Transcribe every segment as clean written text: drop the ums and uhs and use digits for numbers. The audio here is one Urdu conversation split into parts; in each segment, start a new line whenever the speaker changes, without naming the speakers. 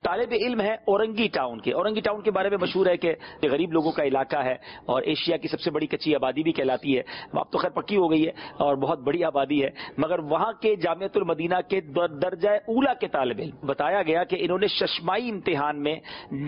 طالب علم ہے اورنگی ٹاؤن کے. اورنگی ٹاؤن کے بارے میں مشہور ہے کہ غریب لوگوں کا علاقہ ہے اور ایشیا کی سب سے بڑی کچی آبادی بھی کہلاتی ہے. اب تو خیر پکی ہو گئی ہے اور بہت بڑی آبادی ہے, مگر وہاں کے جامعۃ المدینہ کے درجہ اولا کے طالب علم بتایا گیا کہ انہوں نے ششمائی امتحان میں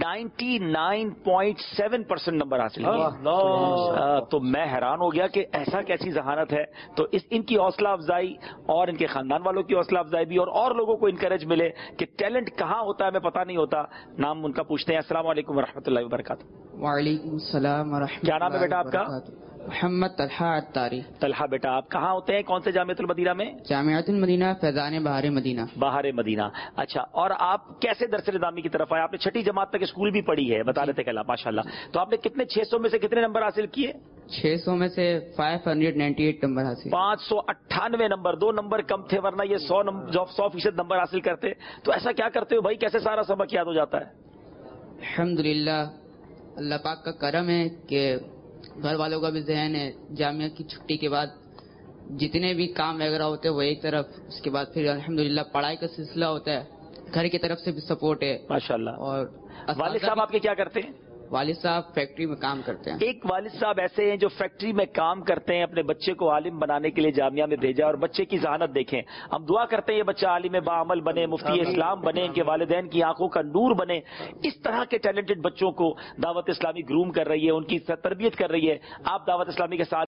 99.7% نمبر حاصل کیے. تو میں حیران ہو گیا کہ ایسا کیسی ذہانت ہے. تو ان کی حوصلہ افزائی اور ان کے خاندان والوں کی حوصلہ افزائی بھی اور لوگوں کو انکریج ملے کہ ٹیلنٹ کہاں ہوتا ہے ہمیں پتہ نہیں ہوتا. نام ان کا پوچھتے ہیں. السلام علیکم ورحمۃ اللہ وبرکاتہ.
وعلیکم السلام ورحمۃ اللہ.
کیا نام ہے بیٹا آپ کا؟
محمد طلحہ عطاری.
طلحہ بیٹا آپ کہاں ہوتے ہیں, کون سے جامعۃ المدینہ میں؟
جامعۃ المدینہ فیضان بہار مدینہ.
بہار مدینہ. اچھا, اور آپ کیسے درس نظامی کی طرف آئے؟ آپ نے چھٹی جماعت تک اسکول بھی پڑھی ہے بتا رہے تھے کل, ماشاء اللہ. تو آپ نے کتنے 600 میں سے کتنے نمبر حاصل کیے؟
600 میں سے 598 نمبر حاصل.
598 نمبر, 2 نمبر کم تھے, ورنہ یہ 100% نمبر حاصل کرتے. تو ایسا کیا کرتے ہو بھائی, کیسے سارا سبق یاد ہو جاتا ہے؟
الحمدللہ اللہ پاک کا کرم ہے کہ گھر والوں کا بھی ذہن ہے. جامعہ کی چھٹی کے بعد جتنے بھی کام وغیرہ ہوتے ہیں وہ ایک طرف, اس کے بعد پھر الحمدللہ پڑھائی کا سلسلہ ہوتا ہے, گھر کی طرف سے بھی سپورٹ ہے
ماشاءاللہ.
اور
والد صاحب آپ کے کیا کرتے ہیں؟
والد صاحب فیکٹری میں کام کرتے ہیں.
ایک والد صاحب ایسے ہیں جو فیکٹری میں کام کرتے ہیں, اپنے بچے کو عالم بنانے کے لیے جامعہ میں بھیجا, اور بچے کی ذہانت دیکھیں. ہم دعا کرتے ہیں یہ بچہ عالم باعمل بنے, مفتی اسلام بنے, ان کے والدین کی آنکھوں کا نور بنے. اس طرح کے ٹیلنٹڈ بچوں کو دعوت اسلامی گروم کر رہی ہے, ان کی تربیت کر رہی ہے. آپ دعوت اسلامی کے ساتھ